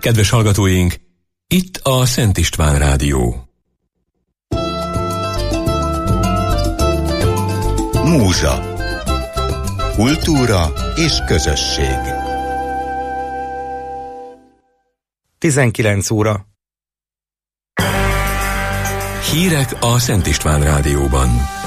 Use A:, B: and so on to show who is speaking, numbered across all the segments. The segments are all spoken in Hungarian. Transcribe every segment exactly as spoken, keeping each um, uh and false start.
A: Kedves hallgatóink, itt a Szent István Rádió.
B: Múzsa. Kultúra és közösség.
C: tizenkilenc óra.
A: Hírek a Szent István Rádióban.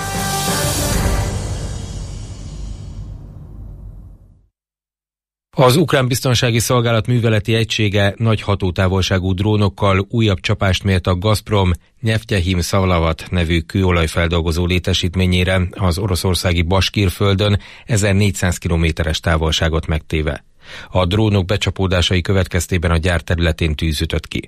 D: Az ukrán biztonsági szolgálat műveleti egysége nagy hatótávolságú drónokkal újabb csapást mért a Gazprom Nyeftjehim Szalavat nevű kőolajfeldolgozó létesítményére az oroszországi Baskír-földön ezernégyszáz kilométeres távolságot megtéve. A drónok becsapódásai következtében a gyár területén tűz ütött ki.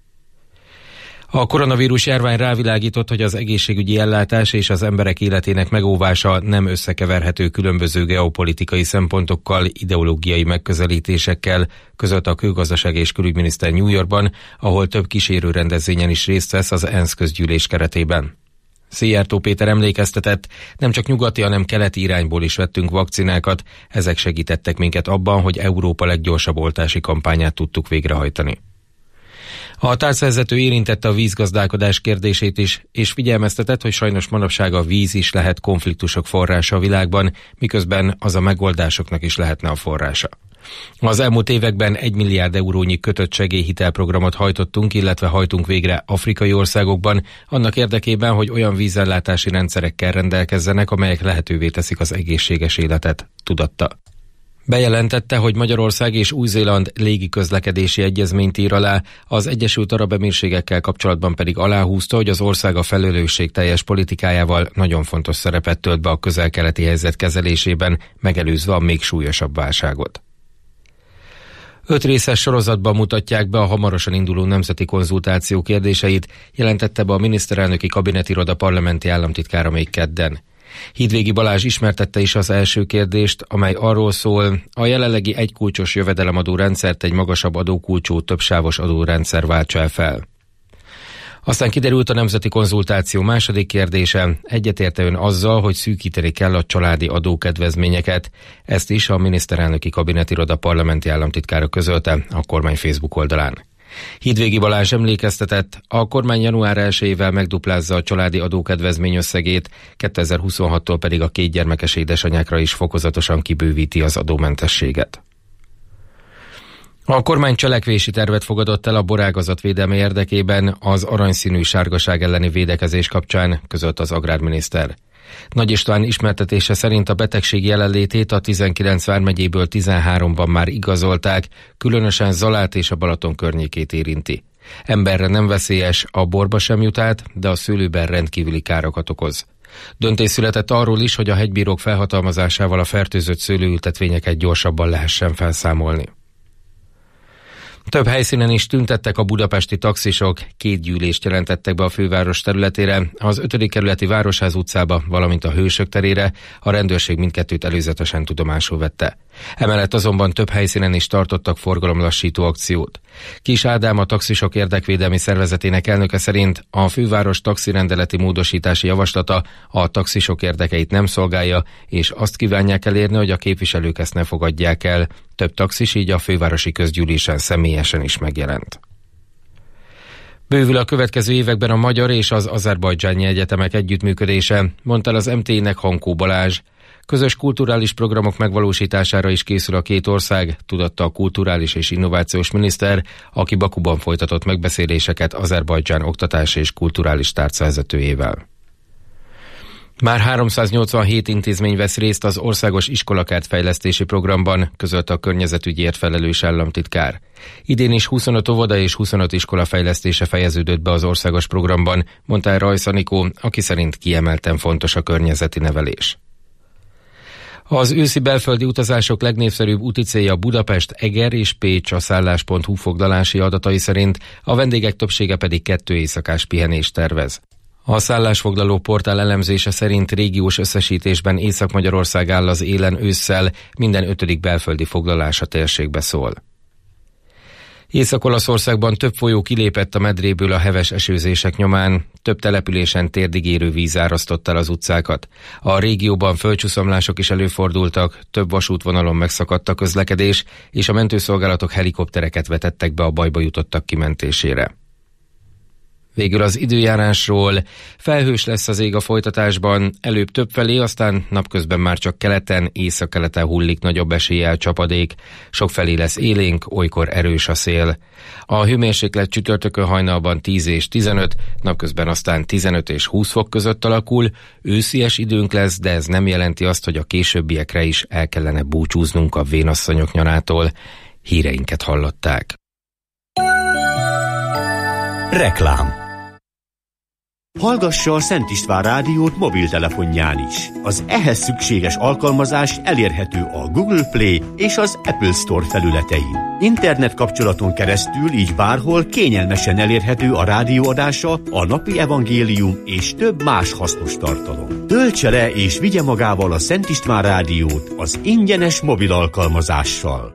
D: A koronavírus járvány rávilágított, hogy az egészségügyi ellátás és az emberek életének megóvása nem összekeverhető különböző geopolitikai szempontokkal, ideológiai megközelítésekkel, között a külgazdaság és külügyminiszter New Yorkban, ahol több kísérő rendezvényen is részt vesz az ENSZ közgyűlés keretében. Szijjártó Péter emlékeztetett, nem csak nyugati, hanem keleti irányból is vettünk vakcinákat, ezek segítettek minket abban, hogy Európa leggyorsabb oltási kampányát tudtuk végrehajtani. A tárcavezető érintette a vízgazdálkodás kérdését is, és figyelmeztetett, hogy sajnos manapság a víz is lehet konfliktusok forrása a világban, miközben az a megoldásoknak is lehetne a forrása. Az elmúlt években egy milliárd eurónyi kötött segélyhitelprogramot hajtottunk, illetve hajtunk végre afrikai országokban, annak érdekében, hogy olyan vízellátási rendszerekkel rendelkezzenek, amelyek lehetővé teszik az egészséges életet, tudatta. Bejelentette, hogy Magyarország és Új-Zéland légiközlekedési egyezményt ír alá, az Egyesült Arab Emírségekkel kapcsolatban pedig aláhúzta, hogy az ország a felelősségteljes politikájával nagyon fontos szerepet tölt be a közel-keleti helyzet kezelésében, megelőzve a még súlyosabb válságot. Öt részes sorozatban mutatják be a hamarosan induló nemzeti konzultáció kérdéseit, jelentette be a miniszterelnöki kabinetiroda parlamenti államtitkára még kedden. Hídvégi Balázs ismertette is az első kérdést, amely arról szól, a jelenlegi egykulcsos jövedelemadó rendszert egy magasabb adókulcsú többsávos adórendszer váltsa fel. Aztán kiderült a nemzeti konzultáció második kérdése, egyetérte ön azzal, hogy szűkíteni kell a családi adókedvezményeket. Ezt is a miniszterelnöki kabinetiroda parlamenti államtitkára közölte a kormány Facebook oldalán. Hídvégi Balázs emlékeztetett, a kormány január elsejével megduplázza a családi adókedvezmény összegét, kétezer-huszonhattól pedig a kétgyermekes édesanyákra is fokozatosan kibővíti az adómentességet. A kormány cselekvési tervet fogadott el a borágazat védelme érdekében az aranyszínű sárgaság elleni védekezés kapcsán, közölt az agrárminiszter. Nagy István ismertetése szerint a betegség jelenlétét a tizenkilenc vármegyéből tizenháromban már igazolták, különösen Zalát és a Balaton környékét érinti. Emberre nem veszélyes, a borba sem jut át, de a szőlőben rendkívüli károkat okoz. Döntés született arról is, hogy a hegybírók felhatalmazásával a fertőzött szőlőültetvényeket gyorsabban lehessen felszámolni. Több helyszínen is tüntettek a budapesti taxisok, két gyűlést jelentettek be a főváros területére, az ötödik kerületi Városház utcába, valamint a Hősök terére, a rendőrség mindkettőt előzetesen tudomásul vette. Emellett azonban több helyszínen is tartottak forgalomlassító akciót. Kis Ádám, a taxisok érdekvédelmi szervezetének elnöke szerint a főváros taxirendeleti módosítási javaslata a taxisok érdekeit nem szolgálja, és azt kívánják elérni, hogy a képviselők ezt ne fogadják el. Több taxis így a fővárosi közgyűlésen személyesen is megjelent. Bővül a következő években a magyar és az azerbajdzsáni egyetemek együttműködése, mondta el az em té i-nek Hankó Balázs. Közös kulturális programok megvalósítására is készül a két ország, tudatta a kulturális és innovációs miniszter, aki Bakuban folytatott megbeszéléseket Azerbajdzsán oktatási és kulturális tárcavezetőjével. Már háromszáznyolcvanhét intézmény vesz részt az országos iskolakert-fejlesztési programban, közölte a környezetügyért felelős államtitkár. Idén is huszonöt óvoda és huszonöt iskola fejlesztése fejeződött be az országos programban, mondta el Rajsz Anikó, aki szerint kiemelten fontos a környezeti nevelés. Az őszi belföldi utazások legnépszerűbb úti célja Budapest, Eger és Pécs a szállás pont hu foglalási adatai szerint, a vendégek többsége pedig kettő éjszakás pihenést tervez. A szállásfoglaló portál elemzése szerint régiós összesítésben Észak-Magyarország áll az élen ősszel, minden ötödik belföldi foglalás a térségbe szól. Észak-Olaszországban több folyó kilépett a medréből a heves esőzések nyomán, több településen térdig víz árasztott el az utcákat. A régióban földcsúszamlások is előfordultak, több vasútvonalon megszakadt a közlekedés, és a mentőszolgálatok helikoptereket vetettek be a bajba jutottak kimentésére. Végül az időjárásról. Felhős lesz az ég a folytatásban, előbb többfelé, aztán napközben már csak keleten, északkeleten hullik nagyobb eséllyel csapadék. Sokfelé lesz élénk, olykor erős a szél. A hőmérséklet csütörtökön hajnalban tíz és tizenöt, napközben aztán tizenöt és húsz fok között alakul. Őszies időnk lesz, de ez nem jelenti azt, hogy a későbbiekre is el kellene búcsúznunk a vénasszonyok nyarától. Híreinket hallották.
B: Reklám.
C: Hallgassa a Szent István rádiót mobiltelefonján is. Az ehhez szükséges alkalmazás elérhető a Google Play és az Apple Store felületein. Internet kapcsolaton keresztül így bárhol kényelmesen elérhető a rádióadása, a napi evangélium és több más hasznos tartalom. Töltse le és vigye magával a Szent István rádiót az ingyenes mobil alkalmazással.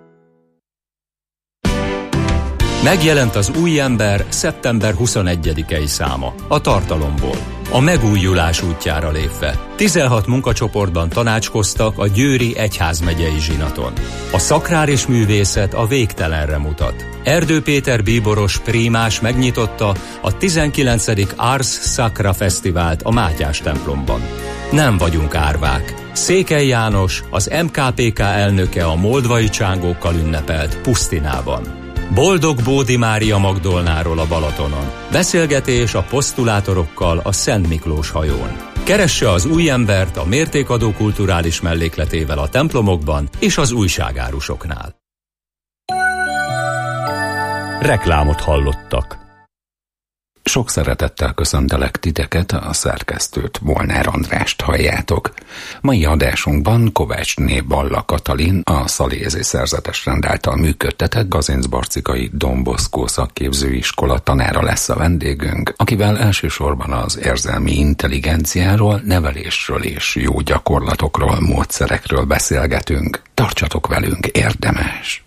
E: Megjelent az Új ember szeptember huszonegyedikei száma, a tartalomból. A megújulás útjára lépve. tizenhat munkacsoportban tanácskoztak a győri egyházmegyei zsinaton. A szakrár és művészet a végtelenre mutat. Erdő Péter bíboros prímás megnyitotta a tizenkilencedik Ars Sacra Fesztivált a Mátyás templomban. Nem vagyunk árvák. Székely János, az em ká pé ká elnöke a moldvai csángókkal ünnepelt Pusztinában. Boldog Bódi Mária Magdolnáról a Balatonon. Beszélgetés a posztulátorokkal a Szent Miklós hajón. Keresse az Új embert a mértékadó kulturális mellékletével a templomokban és az újságárusoknál.
B: Reklámot hallottak.
F: Sok szeretettel köszöntelek titeket, a szerkesztőt, Molnár Andrást halljátok. Mai adásunkban Kovácsné Balla Katalin, a Szalézi Szerzetesrend által működtetett Gazincbarcikai Don Bosco szakképzőiskola tanára lesz a vendégünk, akivel elsősorban az érzelmi intelligenciáról, nevelésről és jó gyakorlatokról, módszerekről beszélgetünk. Tartsatok velünk, érdemes!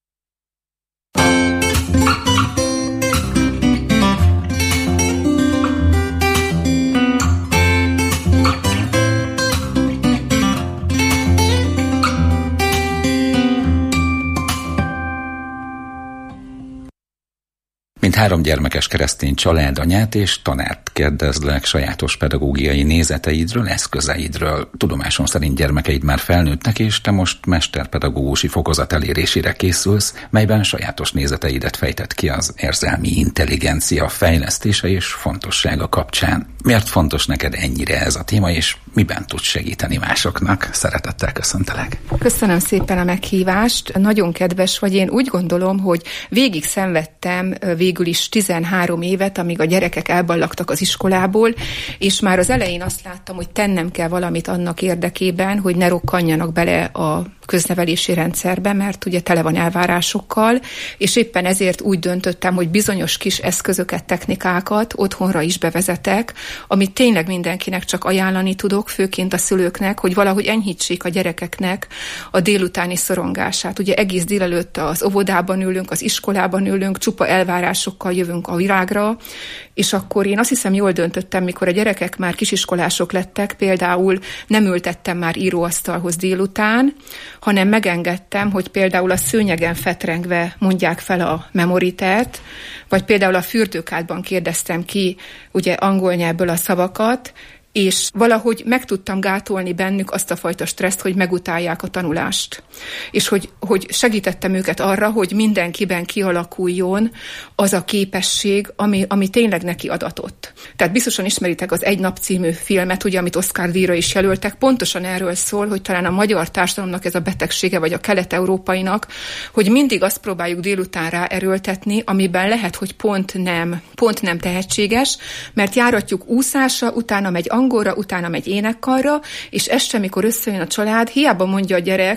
F: Mint három gyermekes keresztény családanyát és tanárt kérdezlek sajátos pedagógiai nézeteidről, eszközeidről. Tudomásom szerint gyermekeid már felnőttek, és te most mesterpedagógusi fokozat elérésére készülsz, melyben sajátos nézeteidet fejtett ki az érzelmi intelligencia fejlesztése és fontossága kapcsán. Miért fontos neked ennyire ez a téma, és miben tudsz segíteni másoknak? Szeretettel köszöntelek.
G: Köszönöm szépen a meghívást. Nagyon kedves vagy. Én úgy gondolom, hogy végig szenvedtem végül is tizenhárom évet, amíg a gyerekek elballagtak az iskolából, és már az elején azt láttam, hogy tennem kell valamit annak érdekében, hogy ne rokkanjanak bele a köznevelési rendszerbe, mert ugye tele van elvárásokkal, és éppen ezért úgy döntöttem, hogy bizonyos kis eszközöket, technikákat otthonra is bevezetek, amit tényleg mindenkinek csak ajánlani tudok, főként a szülőknek, hogy valahogy enyhítsék a gyerekeknek a délutáni szorongását. Ugye egész délelőtt az óvodában ülünk, az iskolában ülünk, csupa elvárásokkal jövünk a világra, és akkor én azt hiszem jól döntöttem, mikor a gyerekek már kisiskolások lettek, például nem ültettem már íróasztalhoz délután, hanem megengedtem, hogy például a szőnyegen fetrengve mondják fel a memoritert, vagy például a fürdőkádban kérdeztem ki ugye angol nyelvből a szavakat, és valahogy meg tudtam gátolni bennük azt a fajta stresszt, hogy megutálják a tanulást. És hogy, hogy segítettem őket arra, hogy mindenkiben kialakuljon az a képesség, ami, ami tényleg neki adatott. Tehát biztosan ismeritek az Egy nap című filmet, ugye, amit Oscar-díjra is jelöltek, pontosan erről szól, hogy talán a magyar társadalomnak ez a betegsége, vagy a kelet-európainak, hogy mindig azt próbáljuk délután ráerőltetni, amiben lehet, hogy pont nem, pont nem tehetséges, mert járatjuk úszásra, utána megy angolra, utána megy énekkarra, és este, amikor összejön a család, hiába mondja a gyerek, hogy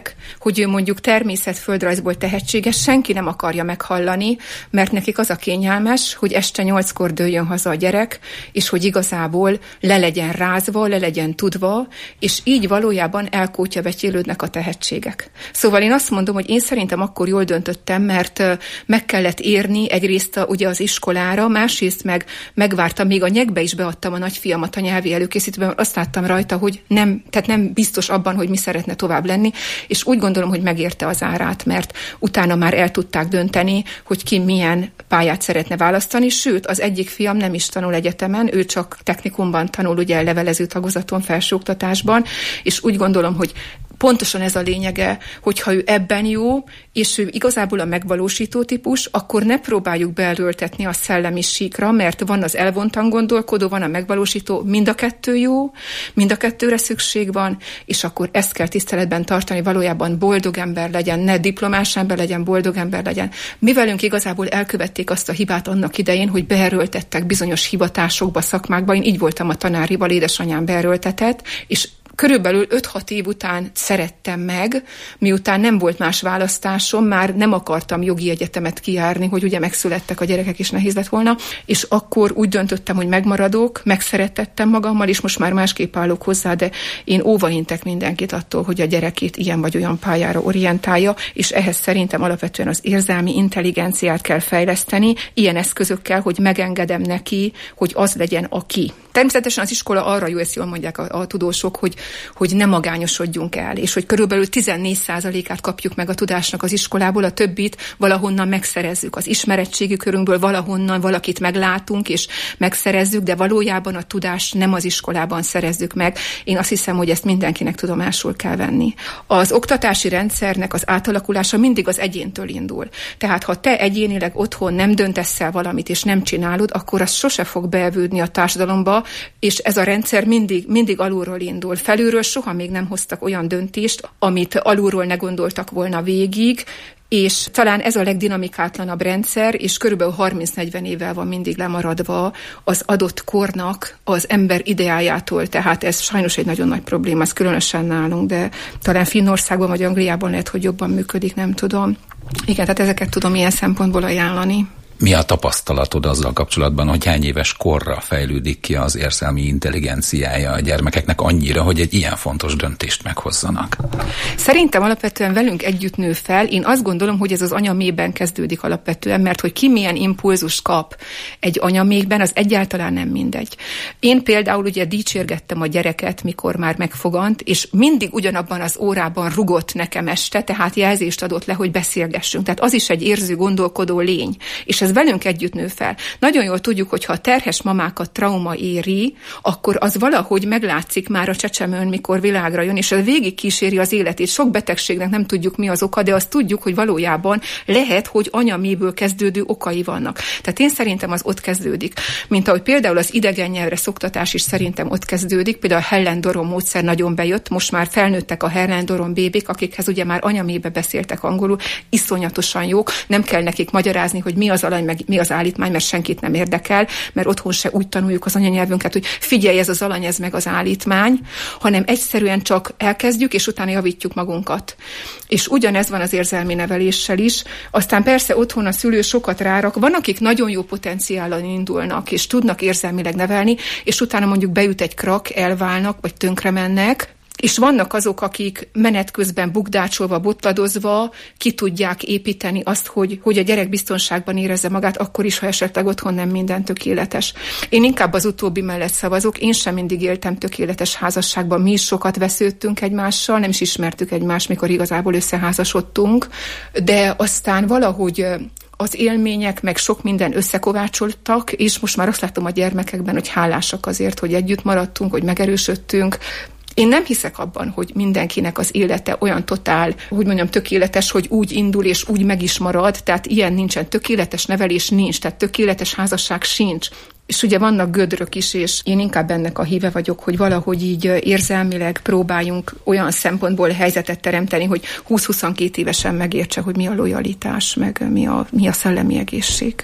G: hogy ő mondjuk természet-földrajzból tehetséges, senki nem akarja meghallani, mert nekik az a kényelmes, hogy este nyolckor dőljön haza a gyerek, és hogy igazából le legyen rázva, le legyen tudva, és így valójában elkótyabetyélődnek a tehetségek. Szóval én azt mondom, hogy én szerintem akkor jól döntöttem, mert meg kellett érni egyrészt a, ugye az iskolára, másrészt meg megvártam, még a nyekbe is beadtam a nagyfiamat a nyelvi előkészítőben, azt láttam rajta, hogy nem, tehát nem biztos abban, hogy mi szeretne tovább lenni, és úgy gondolom, hogy megérte az árát, mert utána már el tudták dönteni, hogy ki milyen pályát szeretne választani, sőt, az egyik fiam nem is tanul egyetemen, ő csak technikumban tanul, ugye levelező tagozaton, felsőoktatásban, és úgy gondolom, hogy pontosan ez a lényege, hogyha ő ebben jó, és ő igazából a megvalósító típus, akkor ne próbáljuk beerőltetni a szellemi síkra, mert van az elvontan gondolkodó, van a megvalósító, mind a kettő jó, mind a kettőre szükség van, és akkor ezt kell tiszteletben tartani, valójában boldog ember legyen, ne diplomás ember legyen, boldog ember legyen. Mi velünk igazából elkövették azt a hibát annak idején, hogy beerőltettek bizonyos hivatásokba, szakmákba. Én így voltam a tanárival, édesanyám beerőltetett, és körülbelül öt-hat év után szerettem meg, miután nem volt más választásom, már nem akartam jogi egyetemet kijárni, hogy ugye megszülettek a gyerekek, és nehéz lett volna, és akkor úgy döntöttem, hogy megmaradok, megszerettettem magammal, és most már másképp állok hozzá, de én óvaintek mindenkit attól, hogy a gyerekét ilyen vagy olyan pályára orientálja, és ehhez szerintem alapvetően az érzelmi intelligenciát kell fejleszteni, ilyen eszközökkel, hogy megengedem neki, hogy az legyen aki. Természetesen az iskola arra jó, ezt jól mondják a, a tudósok, hogy, hogy ne magányosodjunk el, és hogy körülbelül tizennégy százalékát kapjuk meg a tudásnak az iskolából, a többit valahonnan megszerezzük. Az ismeretségi körünkből valahonnan valakit meglátunk, és megszerezzük, de valójában a tudást nem az iskolában szerezzük meg. Én azt hiszem, hogy ezt mindenkinek tudomásul kell venni. Az oktatási rendszernek az átalakulása mindig az egyéntől indul. Tehát ha te egyénileg otthon nem döntesz el valamit, és nem csinálod, akkor az sose fog beevődni a társadalomba, és ez a rendszer mindig, mindig alulról indul. Felülről soha még nem hoztak olyan döntést, amit alulról ne gondoltak volna végig, és talán ez a legdinamikátlanabb rendszer, és körülbelül harminc-negyven évvel van mindig lemaradva az adott kornak az ember ideájától, tehát ez sajnos egy nagyon nagy probléma, ez különösen nálunk, de talán Finnországban vagy Angliában lehet, hogy jobban működik, nem tudom. Igen, tehát ezeket tudom ilyen szempontból ajánlani.
F: Mi a tapasztalatod azzal kapcsolatban, hogy hány éves korra fejlődik ki az érzelmi intelligenciája a gyermekeknek annyira, hogy egy ilyen fontos döntést meghozzanak?
G: Szerintem alapvetően velünk együtt nő fel. Én azt gondolom, hogy ez az anyaméhben kezdődik alapvetően, mert hogy ki milyen impulzus kap egy anyaméhben, az egyáltalán nem mindegy. Én például ugye dicsérgettem a gyereket, mikor már megfogant, és mindig ugyanabban az órában rugott nekem este, tehát jelzést adott le, hogy beszélgessünk. Tehát az is egy érző, gondolkodó lény. És ez velünk együtt nő fel. Nagyon jól tudjuk, hogy ha a terhes mamákat trauma éri, akkor az valahogy meglátszik már a csecsemőn, mikor világra jön, és ez végig kíséri az életét. Sok betegségnek nem tudjuk, mi az oka, de azt tudjuk, hogy valójában lehet, hogy anyaméből kezdődő okai vannak. Tehát én szerintem az ott kezdődik. Mint ahogy például az idegen nyelvre szoktatás is szerintem ott kezdődik, például a Helen-Doron módszer nagyon bejött, most már felnőttek a Helen-Doron bébék, akikhez ugye már anyamébe beszéltek angolul, iszonyatosan jók, nem kell nekik magyarázni, hogy mi az alany, meg mi az állítmány, mert senkit nem érdekel, mert otthon se úgy tanuljuk az anyanyelvünket, hogy figyelj, ez az alany, ez meg az állítmány, hanem egyszerűen csak elkezdjük, és utána javítjuk magunkat. És ugyanez van az érzelmi neveléssel is. Aztán persze otthon a szülő sokat rárak. Van, akik nagyon jó potenciállal indulnak, és tudnak érzelmileg nevelni, és utána mondjuk beüt egy krak, elválnak, vagy tönkre mennek. És vannak azok, akik menet közben bukdácsolva, botladozva ki tudják építeni azt, hogy, hogy a gyerek biztonságban érezze magát, akkor is, ha esetleg otthon nem minden tökéletes. Én inkább az utóbbi mellett szavazok, én sem mindig éltem tökéletes házasságban, mi is sokat vesződtünk egymással, nem is ismertük egymást, mikor igazából összeházasodtunk, de aztán valahogy az élmények, meg sok minden összekovácsoltak, és most már azt látom a gyermekekben, hogy hálásak azért, hogy együtt maradtunk, hogy megerősödtünk. Én nem hiszek abban, hogy mindenkinek az élete olyan totál, hogy mondjam, tökéletes, hogy úgy indul és úgy meg is marad, tehát ilyen nincsen, tökéletes nevelés nincs, tehát tökéletes házasság sincs. És ugye vannak gödrök is, és én inkább ennek a híve vagyok, hogy valahogy így érzelmileg próbáljunk olyan szempontból helyzetet teremteni, hogy húsz-huszonkét évesen megértse, hogy mi a lojalitás, meg mi a, mi a szellemi egészség.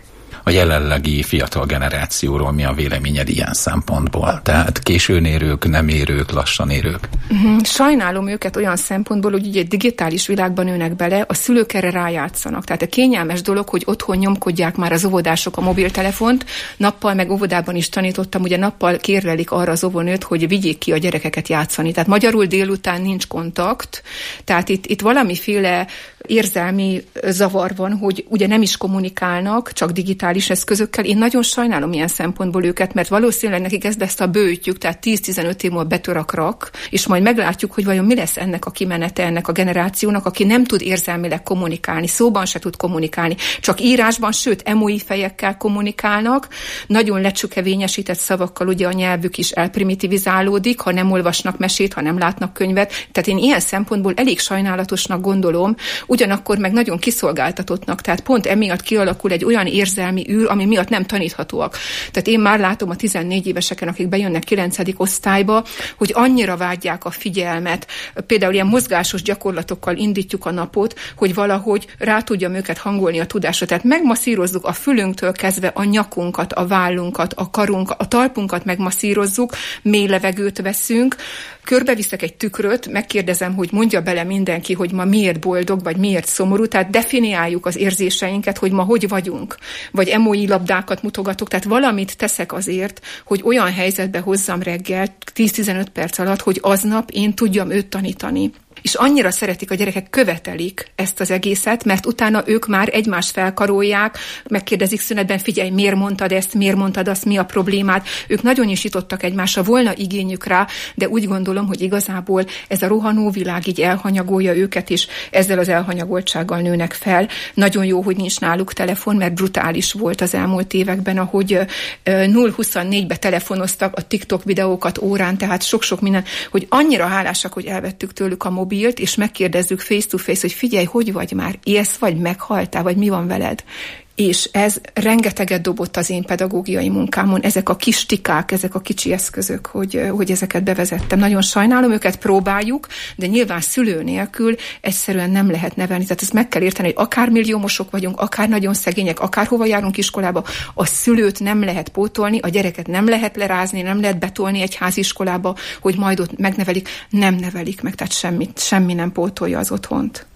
F: a jelenlegi fiatal generációról mi a véleményed ilyen szempontból? Tehát későn érők, nem érők, lassan érők?
G: Sajnálom őket olyan szempontból, hogy ugye egy digitális világban nőnek bele, a szülők erre rájátszanak. Tehát a kényelmes dolog, hogy otthon nyomkodják már az óvodások a mobiltelefont, nappal meg óvodában is tanítottam, ugye nappal kérlelik arra az óvónőt, hogy vigyék ki a gyerekeket játszani. Tehát magyarul délután nincs kontakt, tehát itt, itt valamiféle érzelmi zavar van, hogy ugye nem is kommunikálnak, csak digitális eszközökkel. Én nagyon sajnálom ilyen szempontból őket, mert valószínűleg nekik ez lesz a bőjtjük, tehát tíz-tizenöt év múlva betör a krak, és majd meglátjuk, hogy vajon mi lesz ennek a kimenete ennek a generációnak, aki nem tud érzelmileg kommunikálni, szóban se tud kommunikálni, csak írásban, sőt, emói fejekkel kommunikálnak, nagyon lecsükevényesített szavakkal ugye a nyelvük is elprimitivizálódik, ha nem olvasnak mesét, ha nem látnak könyvet. Tehát én ilyen szempontból elég sajnálatosnak gondolom, ugyanakkor meg nagyon kiszolgáltatottnak, tehát pont emiatt kialakul egy olyan érzelmi űr, ami miatt nem taníthatóak. Tehát én már látom a tizennégy éveseken, akik bejönnek kilencedik osztályba, hogy annyira vágyják a figyelmet. Például ilyen mozgásos gyakorlatokkal indítjuk a napot, hogy valahogy rá tudjam őket hangolni a tudásra. Tehát megmasszírozzuk a fülünktől kezdve a nyakunkat, a vállunkat, a karunkat, a talpunkat megmasszírozzuk, mély levegőt veszünk, körbeviszek egy tükröt, megkérdezem, hogy mondja bele mindenki, hogy ma miért boldog, vagy miért szomorú, tehát definiáljuk az érzéseinket, hogy ma hogy vagyunk, vagy emói labdákat mutogatok, tehát valamit teszek azért, hogy olyan helyzetbe hozzam reggel tíz-tizenöt perc alatt, hogy aznap én tudjam őt tanítani. És annyira szeretik a gyerekek, követelik ezt az egészet, mert utána ők már egymást felkarolják, megkérdezik szünetben, figyelj, miért mondtad ezt, miért mondtad azt, mi a problémát. Ők nagyon nyitottak egymásra, volna igényük rá, de úgy gondolom, hogy igazából ez a rohanó világ így elhanyagolja őket, és ezzel az elhanyagoltsággal nőnek fel. Nagyon jó, hogy nincs náluk telefon, mert brutális volt az elmúlt években, ahogy nulla huszonnégybe telefonoztak a TikTok videókat órán, tehát sok-sok minden, hogy annyira hálásak, hogy elvettük tőlük a mobilt, és megkérdezzük face to face, hogy figyelj, hogy vagy már, élsz vagy, meghaltál, vagy mi van veled? És ez rengeteget dobott az én pedagógiai munkámon, ezek a kis tikák, ezek a kicsi eszközök, hogy, hogy ezeket bevezettem. Nagyon sajnálom, őket próbáljuk, de nyilván szülő nélkül egyszerűen nem lehet nevelni. Tehát ezt meg kell érteni, hogy akár milliómosok vagyunk, akár nagyon szegények, akár hova járunk iskolába, a szülőt nem lehet pótolni, a gyereket nem lehet lerázni, nem lehet betolni egy háziskolába, hogy majd ott megnevelik, nem nevelik meg, tehát semmit, semmi nem pótolja az otthont.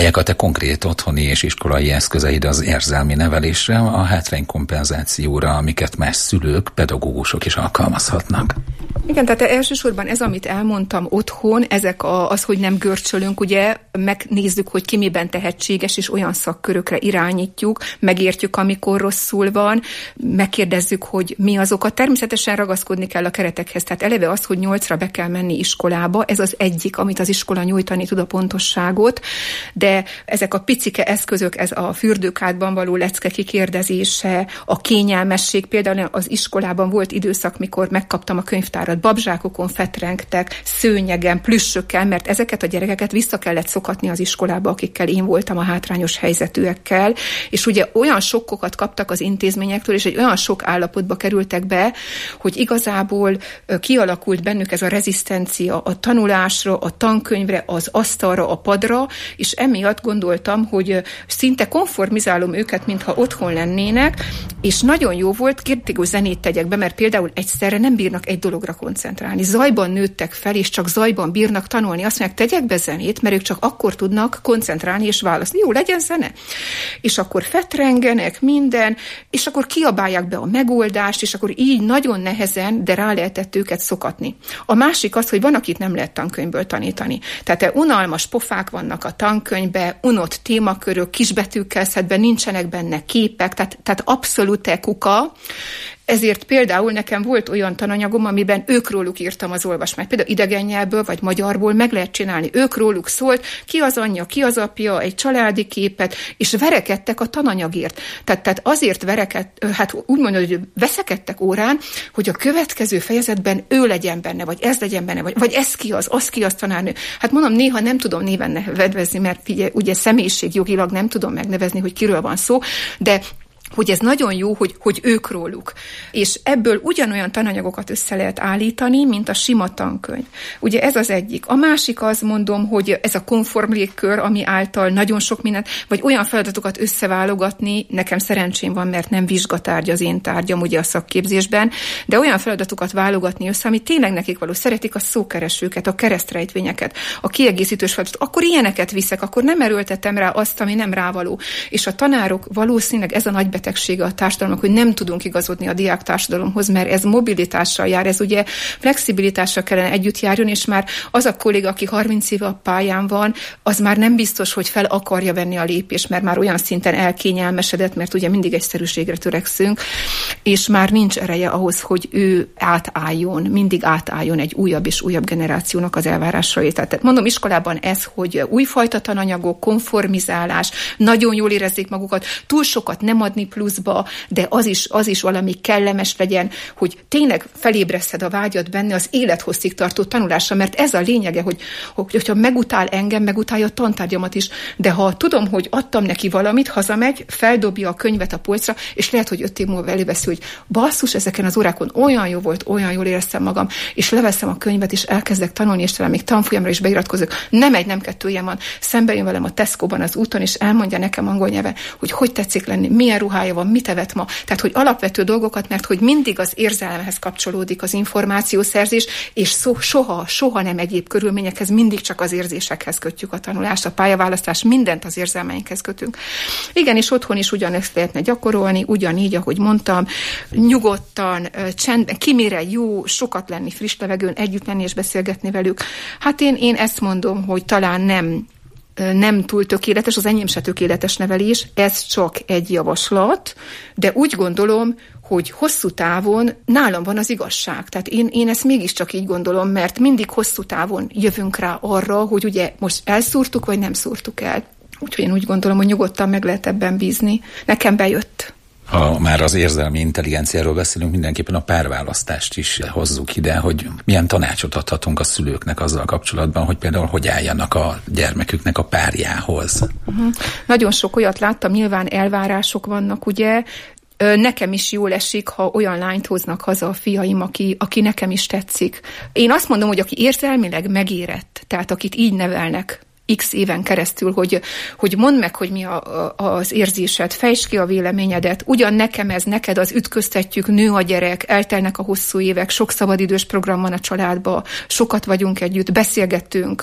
F: Melyek a te konkrét otthoni és iskolai eszközeid az érzelmi nevelésre, a hátránykompenzációra, amiket más szülők, pedagógusok is alkalmazhatnak?
G: Igen, tehát elsősorban ez, amit elmondtam otthon, ezek a, az, hogy nem görcsölünk, ugye, megnézzük, hogy ki miben tehetséges, és olyan szakkörökre irányítjuk, megértjük, amikor rosszul van, megkérdezzük, hogy mi azokat. Természetesen ragaszkodni kell a keretekhez, tehát eleve az, hogy nyolcra be kell menni iskolába, ez az egyik, amit az iskola nyújtani tud, a pontosságot, de ezek a picike eszközök, ez a fürdőkádban való lecke kikérdezése, a kényelmesség, például az iskolában volt időszak, mikor megkaptam a könyvtárat, babzsákokon fetrengtek, szőnyegen, plüssökkel, mert ezeket a gyerekeket vissza kellett szokatni az iskolába, akikkel én voltam, a hátrányos helyzetűekkel, és ugye olyan sokkokat kaptak az intézményektől, és egy olyan sok állapotba kerültek be, hogy igazából kialakult bennük ez a rezisztencia a tanulásra, a tankönyvre, az asztalra, a padra, és emiatt gondoltam, hogy szinte konformizálom őket, mintha otthon lennének, és nagyon jó volt, kritikus zenét tegyek be, mert például egyszerre nem bírnak egy dologra koncentrálni. Zajban nőttek fel, és csak zajban bírnak tanulni. Azt mondják, tegyek be zenét, mert ők csak akkor tudnak koncentrálni és válaszni. Jó, legyen zene. És akkor fetrengenek minden, és akkor kiabálják be a megoldást, és akkor így nagyon nehezen, de rá lehetett őket szokatni. A másik az, hogy van, akit nem lehet tankönyvből tanítani. Tehát unalmas pofák vannak a tankönyvbe, unott témakörök, kisbetűkkel szedve, nincsenek benne képek, tehát, tehát abszolút kuka. Ezért például nekem volt olyan tananyagom, amiben ők róluk írtam az olvasmányt. Például idegen nyelvből vagy magyarból meg lehet csinálni. Ők róluk szólt, ki az anyja, ki az apja, egy családi képet, és verekedtek a tananyagért. Tehát, tehát azért vereked, hát úgy mondod, hogy veszekedtek órán, hogy a következő fejezetben ő legyen benne, vagy ez legyen benne, vagy, vagy ez ki az, az ki az tanárnő. Hát mondom, néha nem tudom néven nevezni, mert ugye, ugye személyiségjogilag nem tudom megnevezni, hogy kiről van szó, de hogy ez nagyon jó, hogy, hogy ők róluk. És ebből ugyanolyan tananyagokat össze lehet állítani, mint a sima tankönyv. Ugye ez az egyik. A másik az, mondom, hogy ez a konform légkör, ami által nagyon sok mindent, vagy olyan feladatokat összeválogatni, nekem szerencsém van, mert nem vizsgatárgy az én tárgyam ugye a szakképzésben, de olyan feladatokat válogatni össze, ami tényleg nekik való. Szeretik a szókeresőket, a keresztrejtvényeket, a kiegészítős feladatot. Akkor ilyeneket viszek, akkor nem erőltetem rá azt, ami nem rávaló. És a tanárok valószínűleg ez a nagy betegsége a társadalomnak, hogy nem tudunk igazodni a diák társadalomhoz, mert ez mobilitással jár, ez ugye flexibilitással kellene együtt járjon, és már az a kolléga, aki harminc éve a pályán van, az már nem biztos, hogy fel akarja venni a lépést, mert már olyan szinten elkényelmesedett, mert ugye mindig egyszerűségre törekszünk, és már nincs ereje ahhoz, hogy ő átálljon, mindig átálljon egy újabb és újabb generációnak az elvárásai. Tehát mondom, iskolában ez, hogy újfajta tananyagok, konformizálás, nagyon jól érezzék magukat, túl sokat nem adni pluszba, de az is, az is valami kellemes legyen, hogy tényleg felébreszted a vágyat benne az élethosszig tartó tanulásra, mert ez a lényege, hogy, hogy hogyha megutál engem, megutálja a tantárgyamat is, de ha tudom, hogy adtam neki valamit, hazamegy, feldobja a könyvet a polcra, és lehet, hogy öt év múlva előveszi, hogy basszus, ezeken az órákon olyan jó volt, olyan jól éreztem magam, és leveszem a könyvet, és elkezdek tanulni, és talán még tanfolyamra is beiratkozok. Nem egy, nem kettő ilyen van. Szembe jön velem a Tesco-ban az úton, és elmondja nekem angol nyelven, hogy hogy tetszik lenni, milyen ruhája van, mit evett ma. Tehát, hogy alapvető dolgokat, mert hogy mindig az érzelemhez kapcsolódik az információszerzés, és szó, soha, soha nem egyéb körülményekhez, mindig csak az érzésekhez kötjük a tanulást, a pályaválasztás, mindent az érzelmeinkhez kötünk. Igen, és otthon is ugyanezt lehetne gyakorolni, ugyanígy, ahogy mondtam, nyugodtan, csendben, ki mire jó, sokat lenni friss levegőn, együtt lenni és beszélgetni velük. Hát én, én ezt mondom, hogy talán nem nem túl tökéletes, az enyém se tökéletes nevelés, ez csak egy javaslat, de úgy gondolom, hogy hosszú távon nálam van az igazság. Tehát én, én ezt mégiscsak így gondolom, mert mindig hosszú távon jövünk rá arra, hogy ugye most elszúrtuk, vagy nem szúrtuk el. Úgyhogy én úgy gondolom, hogy nyugodtan meg lehet ebben bízni. Nekem bejött.
F: Ha már az érzelmi intelligenciáról beszélünk, mindenképpen a párválasztást is hozzuk ide, hogy milyen tanácsot adhatunk a szülőknek azzal kapcsolatban, hogy például hogy álljanak a gyermeküknek a párjához. Uh-huh.
G: Nagyon sok olyat láttam, nyilván elvárások vannak, ugye. Nekem is jól esik, ha olyan lányt hoznak haza a fiaim, aki, aki nekem is tetszik. Én azt mondom, hogy aki érzelmileg megérett, tehát akit így nevelnek, x éven keresztül, hogy, hogy mondd meg, hogy mi a, a, az érzésed, fejtsd ki a véleményedet, ugyan nekem ez, neked az, ütköztetjük, nő a gyerek, eltelnek a hosszú évek, sok szabadidős program van a családban, sokat vagyunk együtt, beszélgettünk,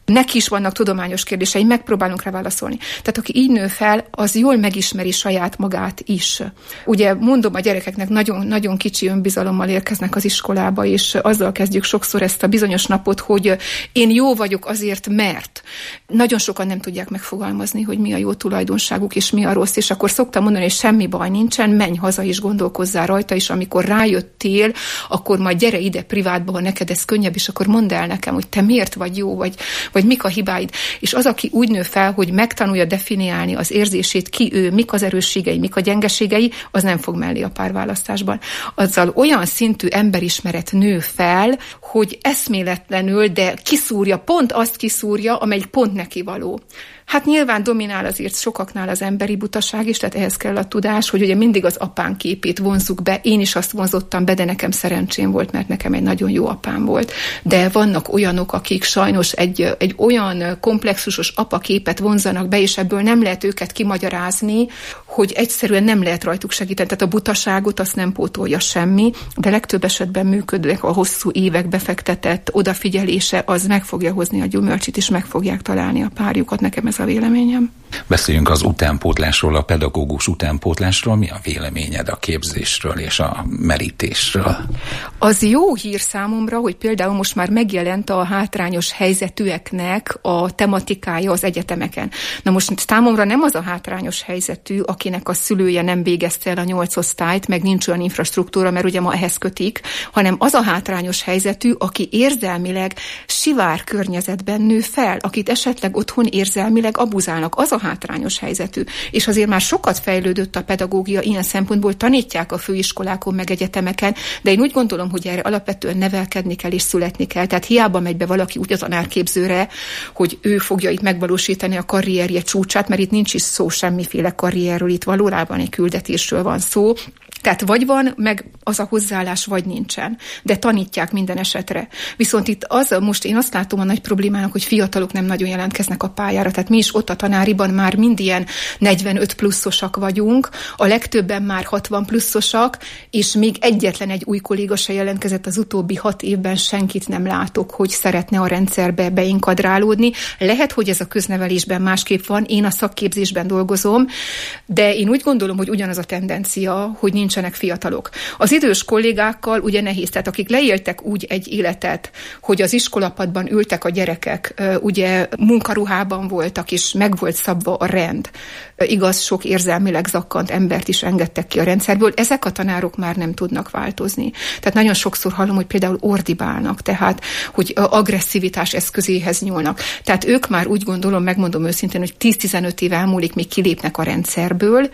G: neki is vannak tudományos kérdései, megpróbálunk rá válaszolni. Tehát aki így nő fel, az jól megismeri saját magát is. Ugye mondom, a gyerekeknek nagyon, nagyon kicsi önbizalommal érkeznek az iskolába, és azzal kezdjük sokszor ezt a bizonyos napot, hogy én jó vagyok azért, mert nagyon sokan nem tudják megfogalmazni, hogy mi a jó tulajdonságuk, és mi a rossz, és akkor szoktam mondani, hogy semmi baj nincsen, menj haza és gondolkozzál rajta, és amikor rájöttél, akkor majd gyere ide privátba, ha neked ez könnyebb, és akkor mondd el nekem, hogy te miért vagy jó, vagy, vagy mik a hibáid. És az, aki úgy nő fel, hogy megtanulja definiálni az érzését, ki ő, mik az erősségei, mik a gyengeségei, az nem fog mellé a párválasztásban. Azzal olyan szintű emberismeret nő fel, hogy eszméletlenül, de kiszúrja, pont azt kiszúrja, amelyik pont neki való. Hát nyilván dominál azért sokaknál az emberi butaság is, tehát ehhez kell a tudás, hogy ugye mindig az apán képét vonzzuk be. Én is azt vonzottam be, de nekem szerencsém volt, mert nekem egy nagyon jó apám volt. De vannak olyanok, akik sajnos egy, egy olyan komplexusos apaképet vonzanak be, és ebből nem lehet őket kimagyarázni, hogy egyszerűen nem lehet rajtuk segíteni. Tehát a butaságot azt nem pótolja semmi, de legtöbb esetben működnek a hosszú évek befektetett odafigyelése, az meg fogja hozni a gyümölcsit, és meg fogják találni a párjukat. Nekem ez a véleményem.
F: Beszéljünk az utánpótlásról, a pedagógus utánpótlásról. Mi a véleményed a képzésről és a merítésről?
G: Az jó hír számomra, hogy például most már megjelent a hátrányos helyzetűeknek a tematikája az egyetemeken. Na most számomra nem az a hátrányos helyzetű, akinek a szülője nem végezte el a nyolc osztályt, meg nincs olyan infrastruktúra, mert ugye ma ehhez kötik, hanem az a hátrányos helyzetű, aki érzelmileg sivár környezetben nő fel, akit esetleg otthon érzelmileg abuzálnak. Az a hátrányos helyzetű. És azért már sokat fejlődött a pedagógia ilyen szempontból, tanítják a főiskolákon meg egyetemeken, de én úgy gondolom, hogy erre alapvetően nevelkedni kell és születni kell. Tehát hiába megy be valaki úgy a tanárképzőre, hogy ő fogja itt megvalósítani a karrierje csúcsát, mert itt nincs is szó semmiféle karrierről, itt valójában egy küldetésről van szó. Tehát vagy van, meg az a hozzáállás, vagy nincsen. De tanítják minden esetre. Viszont itt az, most én azt látom a nagy problémának, hogy fiatalok nem nagyon jelentkeznek a pályára. Tehát mi is ott a tanáriban már mind ilyen negyvenöt pluszosak vagyunk, a legtöbben már hatvan pluszosak, és még egyetlen egy új kolléga se jelentkezett az utóbbi hat évben, senkit nem látok, hogy szeretne a rendszerbe beinkadrálódni. Lehet, hogy ez a köznevelésben másképp van, én a szakképzésben dolgozom, de én úgy gondolom, hogy ugyanaz a tendencia, hogy nincsenek fiatalok. Az idős kollégákkal ugye nehéz, tehát akik leéltek úgy egy életet, hogy az iskolapadban ültek a gyerekek, ugye munkaruhában voltak, és meg volt szabva a rend. Igaz, sok érzelmileg zakkant embert is engedtek ki a rendszerből, ezek a tanárok már nem tudnak változni. Tehát nagyon sokszor hallom, hogy például ordibálnak, tehát, hogy agresszivitás eszközéhez nyúlnak. Tehát ők már úgy gondolom, megmondom őszintén, hogy tíz-tizenöt év elmúlik, még kilépnek a rendszerből,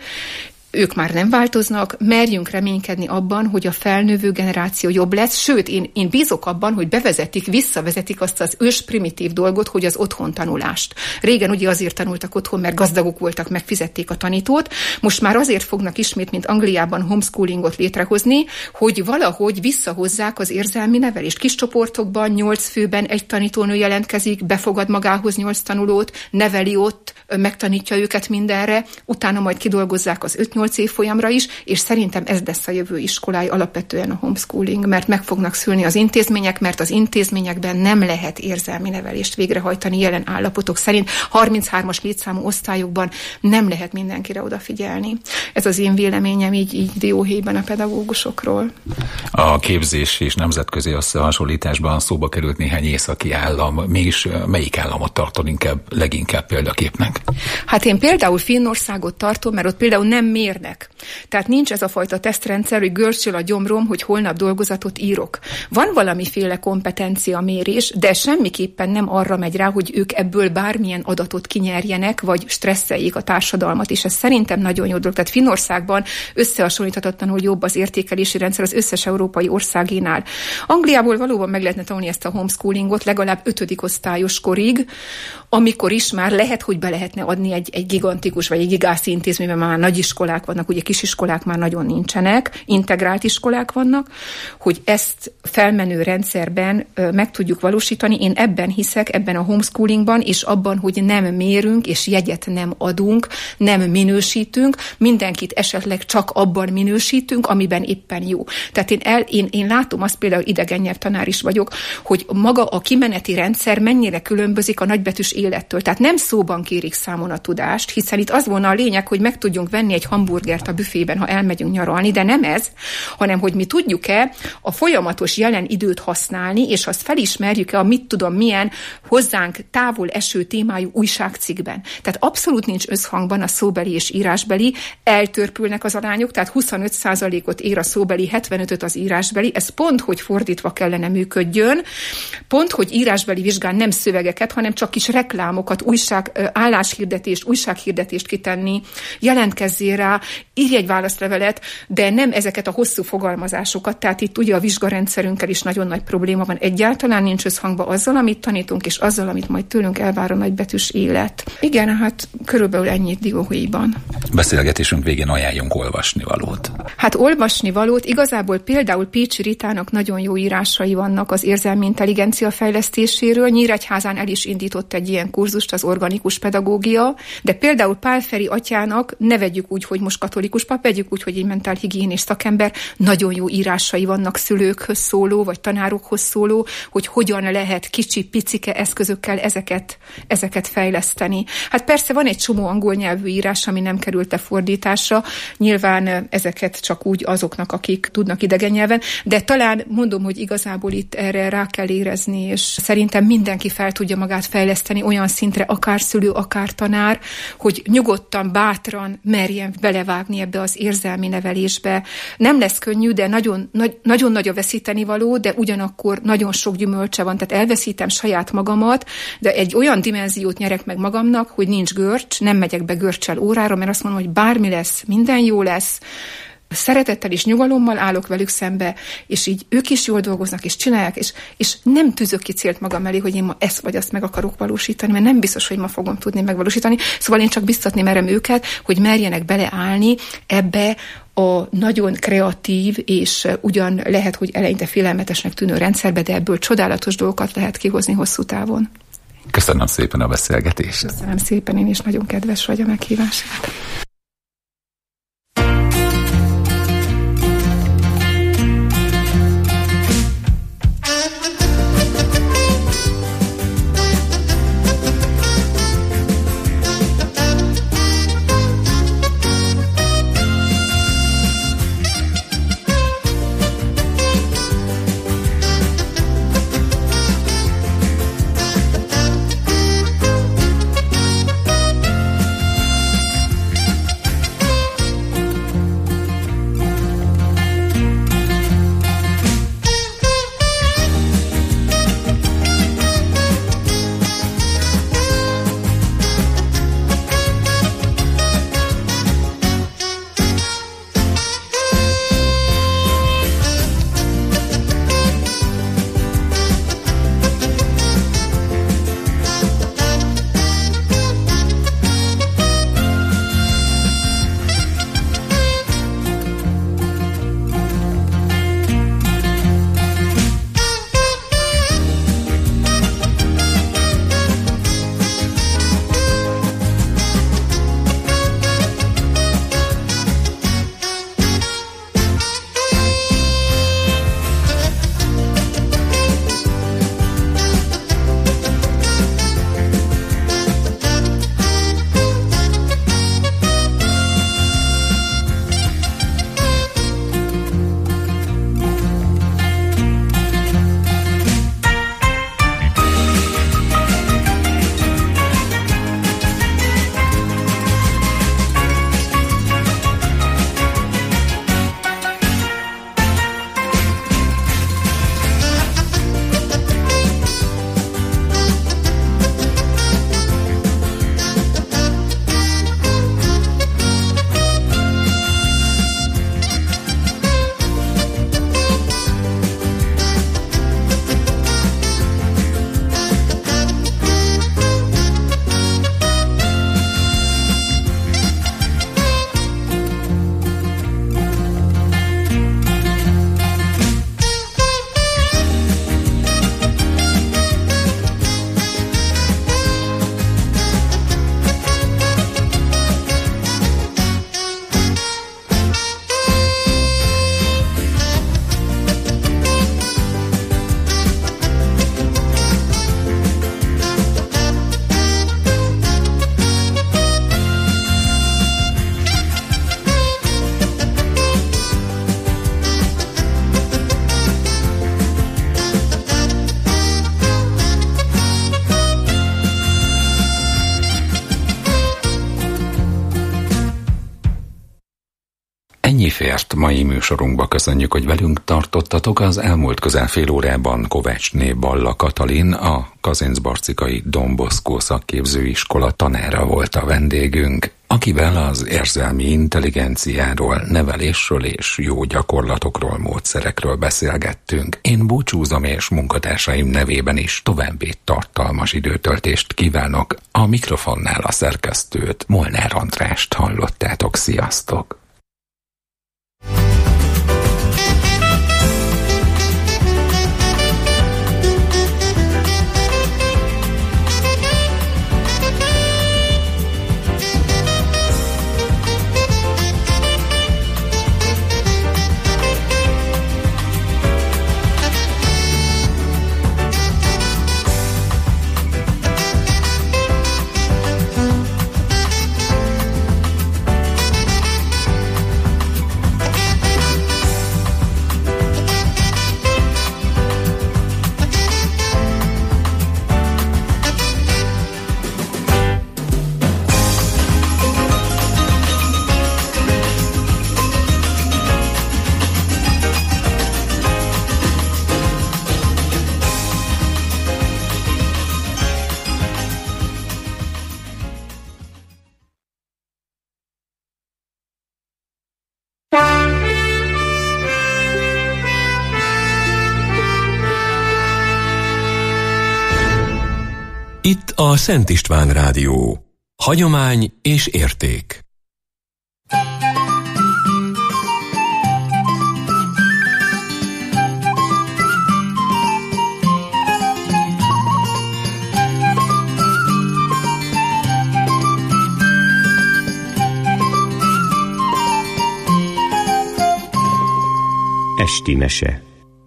G: ők már nem változnak, merjünk reménykedni abban, hogy a felnövő generáció jobb lesz, sőt, én, én bízok abban, hogy bevezetik, visszavezetik azt az ős primitív dolgot, hogy az otthon tanulást. Régen ugye azért tanultak otthon, mert gazdagok voltak, megfizették a tanítót, most már azért fognak ismét, mint Angliában homeschoolingot létrehozni, hogy valahogy visszahozzák az érzelmi nevelést. Kis csoportokban, nyolc főben egy tanítónő jelentkezik, befogad magához nyolc tanulót, neveli ott, megtanítja őket mindenre, utána majd kidolgozzák az öt-nyolc évfolyamra is, és szerintem ez lesz a jövő iskolái, alapvetően a homeschooling, mert meg fognak szülni az intézmények, mert az intézményekben nem lehet érzelmi nevelést végrehajtani jelen állapotok szerint. harminchármas létszámú osztályokban nem lehet mindenkire odafigyelni. Ez az én véleményem így, így dióhéjban a pedagógusokról.
F: A képzés és nemzetközi összehasonlításban szóba került néhány északi állam. Mégis melyik államot tartod inkább, leginkább példaképnek?
G: Hát én például Finnországot tartom, mert ott például nem mérnek. Tehát nincs ez a fajta tesztrendszer, hogy görcsöl a gyomrom, hogy holnap dolgozatot írok. Van valamiféle kompetencia mérés, de semmiképpen nem arra megy rá, hogy ők ebből bármilyen adatot kinyerjenek, vagy stresszeljék a társadalmat, és ez szerintem nagyon jó dolog. Tehát Finnországban összehasonlíthatatlanul jobb az értékelési rendszer az összes európai országénál. Angliából valóban meg lehetne tanulni ezt a homeschoolingot legalább ötödik osztályos korig, amikor is már lehet, hogy be lehetne adni egy, egy gigantikus vagy egy gigászi intézményben, már nagyiskolák vannak, ugye kisiskolák már nagyon nincsenek, integrált iskolák vannak, hogy ezt felmenő rendszerben meg tudjuk valósítani. Én ebben hiszek, ebben a homeschoolingban, és abban, hogy nem mérünk, és jegyet nem adunk, nem minősítünk, mindenkit esetleg csak abban minősítünk, amiben éppen jó. Tehát én, el, én, én látom azt, például idegen nyelvtanár is vagyok, hogy maga a kimeneti rendszer mennyire különbözik a nagybetűs élettől. Tehát nem szóban kérik számon a tudást, hiszen itt az volna a lényeg, hogy meg tudjunk venni egy hamburgert a büfében, ha elmegyünk nyaralni, de nem ez, hanem hogy mi tudjuk-e a folyamatos jelen időt használni, és azt felismerjük-e a mit tudom milyen hozzánk távol eső témájú újságcikkben. Tehát abszolút nincs összhangban a szóbeli és írásbeli, eltörpülnek az arányok, tehát huszonöt százalékot ér a szóbeli, hetvenötöt az írásbeli, ez pont, hogy fordítva kellene működjön, pont, hogy írásbeli vizsgán nem szövegeket, hanem csak kis reklámokat, újság, álláshirdetést, újsághirdetést kitenni, jelentkezzél rá, írj egy válaszlevelet, de nem ezeket a hosszú fogalmazásokat, tehát itt ugye a vizsgarendszerünkkel is nagyon nagy probléma van, egyáltalán nincs összhangban azzal, amit tanítunk, és azzal, amit majd tőlünk elvár a nagybetűs élet. Igen, hát körülbelül ennyit dióhéjban.
F: Beszélgetésünk végén ajánljunk olvasnivalót.
G: Hát olvasnivalót igazából például Pécsi Ritának nagyon jó írásai vannak az érzelmi intelligencia fejlesztéséről. Nyíregyházán el is indított egy ilyen kurzust, az organikus pedagógia, de például Pál Feri atyának, ne vegyük úgy, hogy most katolikus pap, vegyük úgy, hogy egy mentálhigiénés szakember, nagyon jó írásai vannak szülőkhöz szóló, vagy tanárokhoz szóló, hogy hogyan lehet kicsi, picike eszközökkel ezeket, ezeket fejleszteni. Hát persze van egy csomó angol nyelvű írás, ami nem került a fordításra, nyilván ezeket csak úgy azoknak, akik tudnak idegen nyelven, de talán mondom, hogy igazából itt erre rá kell érezni, és szerintem mindenki fel tudja magát fejleszteni olyan szintre, akár szülő, akár tanár, hogy nyugodtan, bátran merjen belevágni ebbe az érzelmi nevelésbe. Nem lesz könnyű, de nagyon, nagy, nagyon nagy a veszítenivaló, de ugyanakkor nagyon sok gyümölcse van, tehát elveszítem saját magamat, de egy olyan dimenziót nyerek meg magamnak, hogy nincs görcs, nem megyek be görccsel órára, mert azt mondom, hogy bármi lesz, minden jó lesz, szeretettel és nyugalommal állok velük szembe, és így ők is jól dolgoznak, és csinálják, és, és nem tűzök ki célt magam elé, hogy én ma ezt vagy azt meg akarok valósítani, mert nem biztos, hogy ma fogom tudni megvalósítani. Szóval én csak biztatni merem őket, hogy merjenek beleállni ebbe a nagyon kreatív, és ugyan lehet, hogy eleinte félelmetesnek tűnő rendszerbe, de ebből csodálatos dolgokat lehet kihozni hosszú távon.
F: Köszönöm szépen a beszélgetést.
G: Köszönöm szépen, én is nagyon kedves vagy a meghívását.
F: Ennyi fért mai műsorunkba, köszönjük, hogy velünk tartottatok. Az elmúlt közel fél órában Kovácsné Balla Katalin, a Kazincbarcikai Don Bosco szakképzőiskola tanára volt a vendégünk, akivel az érzelmi intelligenciáról, nevelésről és jó gyakorlatokról, módszerekről beszélgettünk. Én búcsúzom, és munkatársaim nevében is további tartalmas időtöltést kívánok. A mikrofonnál a szerkesztőt, Molnár Andrást hallottátok. Sziasztok!
A: Itt a Szent István Rádió. Hagyomány és érték.
C: Esti mese.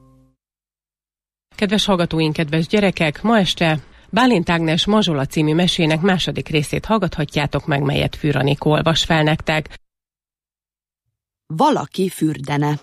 H: Kedves hallgatóink, kedves gyerekek, ma este Bálint Ágnes Mazsola című mesének második részét hallgathatjátok meg, melyet Fűr Anikó olvas fel nektek.
I: Valaki fürdene.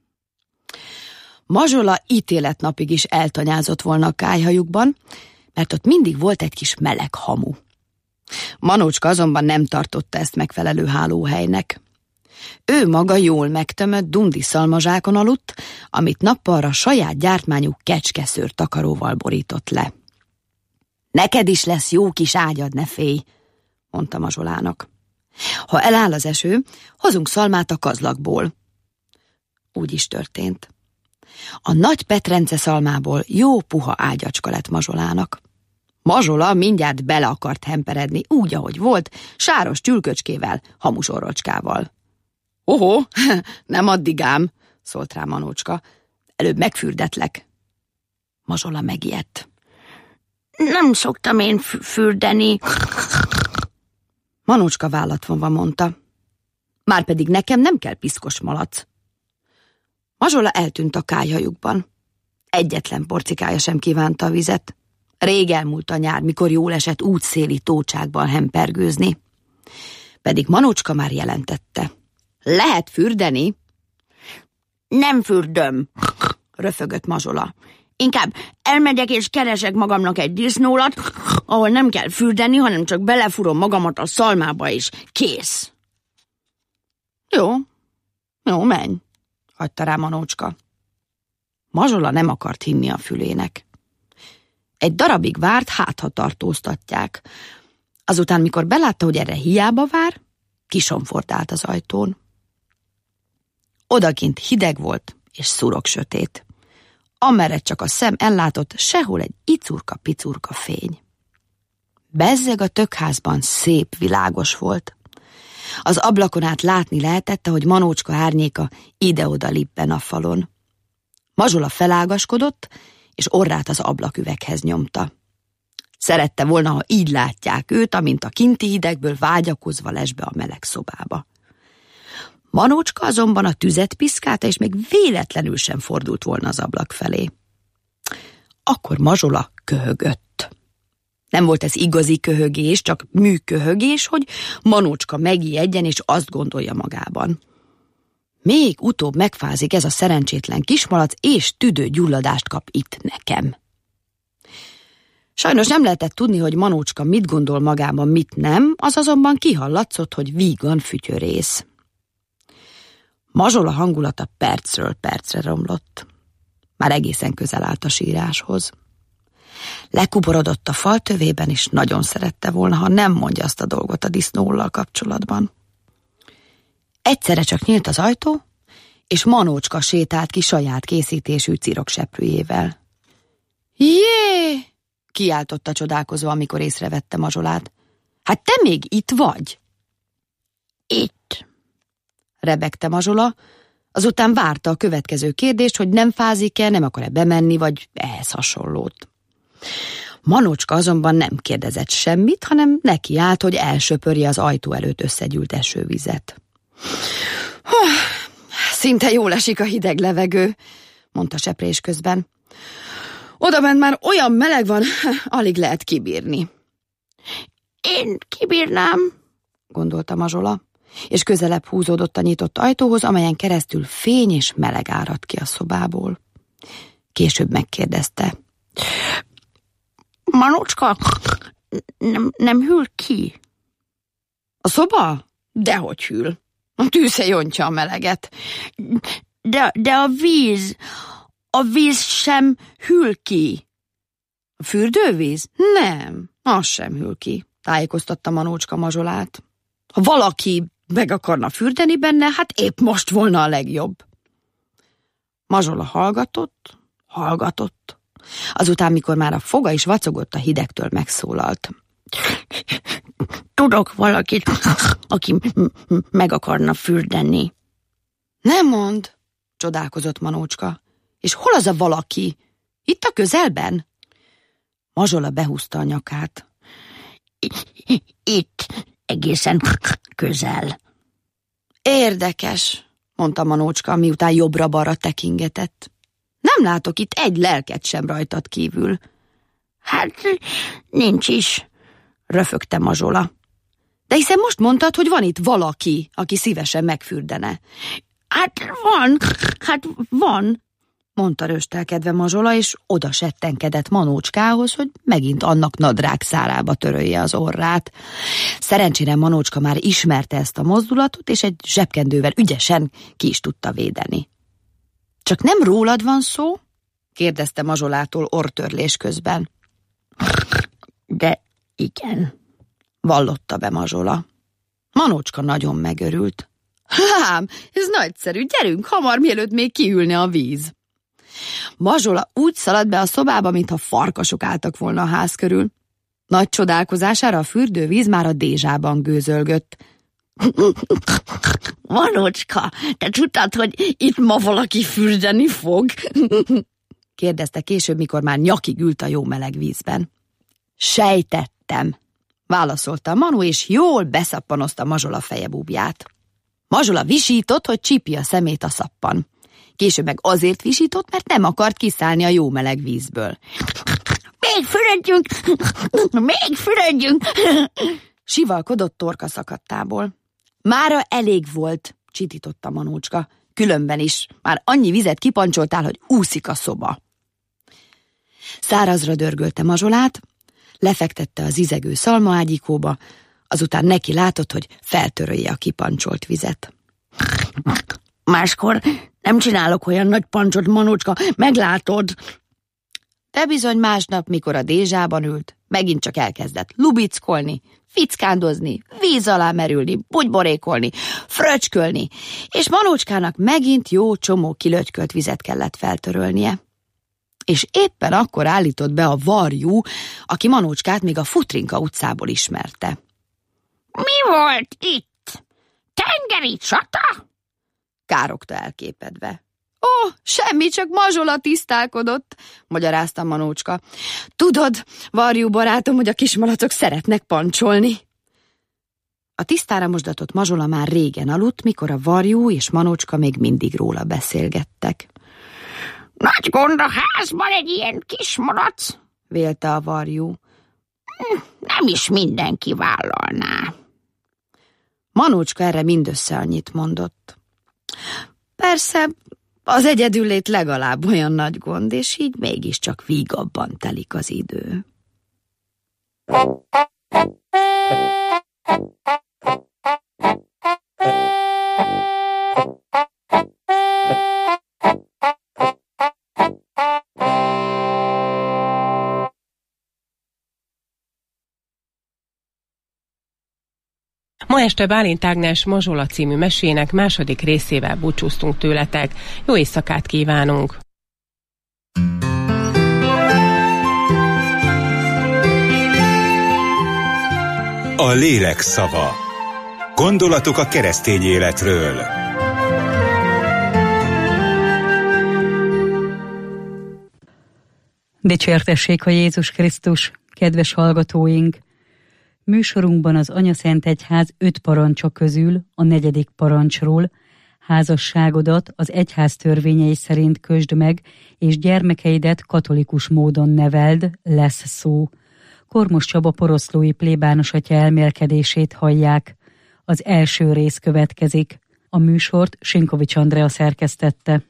I: Mazsola ítéletnapig is eltanyázott volna a kályhajukban, mert ott mindig volt egy kis meleg hamu. Manócska azonban nem tartotta ezt megfelelő hálóhelynek. Ő maga jól megtömött dundi szalmazsákon aludt, amit nappalra saját gyártmányú kecskeszőr takaróval borított le. Neked is lesz jó kis ágyad, ne félj, mondta Mazsolának. Ha eláll az eső, hozunk szalmát a kazlakból. Úgy is történt. A nagy petrence szalmából jó puha ágyacska lett Mazsolának. Mazsola mindjárt bele akart hemperedni, úgy, ahogy volt, sáros tyülköcskével, hamusorrocskával. Ohó, nem addig ám, szólt rá Manócska, előbb megfürdetlek. Mazsola megijedt. Nem szoktam én fürdeni. Manócska vállat vonva mondta. Márpedig nekem nem kell piszkos malac. Mazsola eltűnt a kályhajukban. Egyetlen porcikája sem kívánta a vizet. Rég elmúlt a nyár, mikor jól esett útszéli tócsákban hempergőzni. Pedig Manócska már jelentette. Lehet fürdeni? Nem fürdöm, röfögött Mazsola. Inkább elmegyek és keresek magamnak egy disznólat, ahol nem kell fürdeni, hanem csak belefúrom magamat a szalmába is. Kész. Jó, jó, menj, hagyta rá Manócska. Mazsola nem akart hinni a fülének. Egy darabig várt, hát ha tartóztatják. Azután, mikor belátta, hogy erre hiába vár, kisomfortált az ajtón. Odakint hideg volt és szurok sötét. Amerre csak a szem ellátott, sehol egy icurka-picurka fény. Bezzeg a tökházban szép világos volt. Az ablakon át látni lehetett, ahogy Manócska árnyéka ide-oda lippen a falon. Mazsola felágaskodott, és orrát az ablaküveghez nyomta. Szerette volna, ha így látják őt, amint a kinti hidegből vágyakozva les be a meleg szobába. Manócska azonban a tüzet piszkálta, és még véletlenül sem fordult volna az ablak felé. Akkor Mazsola köhögött. Nem volt ez igazi köhögés, csak műköhögés, hogy Manócska megijedjen, és azt gondolja magában. Még utóbb megfázik ez a szerencsétlen kismalac, és tüdőgyulladást kap itt nekem. Sajnos nem lehetett tudni, hogy Manócska mit gondol magában, mit nem, az azonban kihallatszott, hogy vígan fütyörész. Mazsola hangulata percről percre romlott. Már egészen közel állt a síráshoz. Lekuborodott a fal tövében, és nagyon szerette volna, ha nem mondja azt a dolgot a disznóllal kapcsolatban. Egyszerre csak nyílt az ajtó, és Manócska sétált ki saját készítésű cirokseprűjével. Jé! Kiáltotta csodálkozva, amikor észrevette Mazsolát. Hát te még itt vagy? Itt, rebegte Mazsola, azután várta a következő kérdést, hogy nem fázik-e, nem akar-e bemenni, vagy ehhez hasonlót. Manócska azonban nem kérdezett semmit, hanem nekiállt, hogy elsöpörje az ajtó előtt összegyűlt esővizet. Szinte jól esik a hideg levegő, mondta seprés közben. Odabent már olyan meleg van, alig lehet kibírni. Én kibírnám, gondolta Mazsola, és közelebb húzódott a nyitott ajtóhoz, amelyen keresztül fény és meleg áradt ki a szobából. Később megkérdezte. Manócska, nem, nem hűl ki? A szoba? Dehogy hűl. A tűze jontja a meleget. De, de a víz, a víz sem hűl ki. A fürdővíz? Nem, az sem hűl ki, tájékoztatta Manócska Mazsolát. Ha valaki meg akarna fürdeni benne, hát épp most volna a legjobb. Mazsola hallgatott, hallgatott. Azután, mikor már a foga is vacogott a hidegtől, megszólalt. Tudok valakit, aki meg akarna fürdeni. Nem mondd, csodálkozott Manócska. És hol az a valaki? Itt a közelben? Mazsola behúzta a nyakát. Itt, egészen közel. Érdekes, mondta Manócska, miután jobbra-balra tekingetett. Nem látok itt egy lelket sem rajtad kívül. Hát, nincs is, röfögte Mazsola. De hiszen most mondtad, hogy van itt valaki, aki szívesen megfürdene. Hát van, hát van, mondta röstelkedve Mazsola, és oda settenkedett Manócskához, hogy megint annak nadrág szárába törölje az orrát. Szerencsére Manócska már ismerte ezt a mozdulatot, és egy zsebkendővel ügyesen ki is tudta védeni. Csak nem rólad van szó? kérdezte Mazsolától orrtörlés közben. De igen, vallotta be Mazsola. Manócska nagyon megörült. Lám, ez nagyszerű, gyerünk hamar, mielőtt még kiülne a víz. Mazsola úgy szaladt be a szobába, mintha farkasok álltak volna a ház körül. Nagy csodálkozására a fürdővíz már a dézsában gőzölgött. Manócska, te tudtad, hogy itt ma valaki fürdeni fog? kérdezte később, mikor már nyakig ült a jó meleg vízben. Sejtettem, válaszolta Manó, és jól beszappanozta Mazsola fejebúbját. Mazsola visított, hogy csípi a szemét a szappan. Később meg azért visított, mert nem akart kiszállni a jó meleg vízből. Még fürdjünk! Még fürdjünk! Sivalkodott torka szakadtából. Mára elég volt, csitította Manócska. Különben is, már annyi vizet kipancsoltál, hogy úszik a szoba. Szárazra dörgölte Mazsolát, lefektette a zizegő szalmaágyikóba, azután neki látott, hogy feltörölje a kipancsolt vizet. Máskor nem csinálok olyan nagy pancsot, Manócska, meglátod. De bizony másnap, mikor a dézsában ült, megint csak elkezdett lubickolni, fickándozni, víz alá merülni, bugyborékolni, fröcskölni, és Manócskának megint jó csomó kilötykölt vizet kellett feltörölnie. És éppen akkor állított be a varjú, aki Manócskát még a Futrinka utcából ismerte. Mi volt itt? Tengeri csata? Károgta elképedve. Ó, semmi, csak Mazsola tisztálkodott, magyarázta Manócska. Tudod, varjú barátom, hogy a kismalacok szeretnek pancsolni. A tisztára mosdatott Mazsola már régen aludt, mikor a varjú és Manócska még mindig róla beszélgettek. Nagy gond a házban egy ilyen kismalac, vélte a varjú. Nem is mindenki vállalná. Manócska erre mindössze annyit mondott. Persze, az egyedüllét legalább olyan nagy gond, és így mégiscsak vígabban telik az idő.
H: este Bálint Ágnes Mazsola című mesének második részével búcsúztunk tőletek. Jó éjszakát kívánunk!
J: A lélek szava. Gondolatok a keresztény életről.
K: Dicsértessék a Jézus Krisztus, kedves hallgatóink! Műsorunkban az Anyaszentegyház öt parancsa közül a negyedik parancsról: házasságodat az egyház törvényei szerint kösd meg, és gyermekeidet katolikus módon neveld, lesz szó. Kormos Csaba poroszlói plébános atya elmélkedését hallják. Az első rész következik. A műsort Sinkovics Andrea szerkesztette.